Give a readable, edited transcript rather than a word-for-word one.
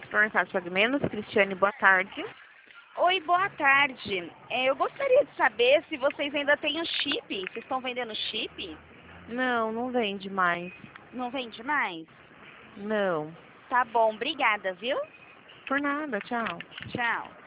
supermercado Pague Menos. Cristiane, boa tarde. Oi, boa tarde. Eu gostaria de saber se vocês ainda têm o chip. Vocês estão vendendo chip? Não, não vende mais. Não vende mais? Não. Tá bom, obrigada, viu? Por nada, tchau. Tchau.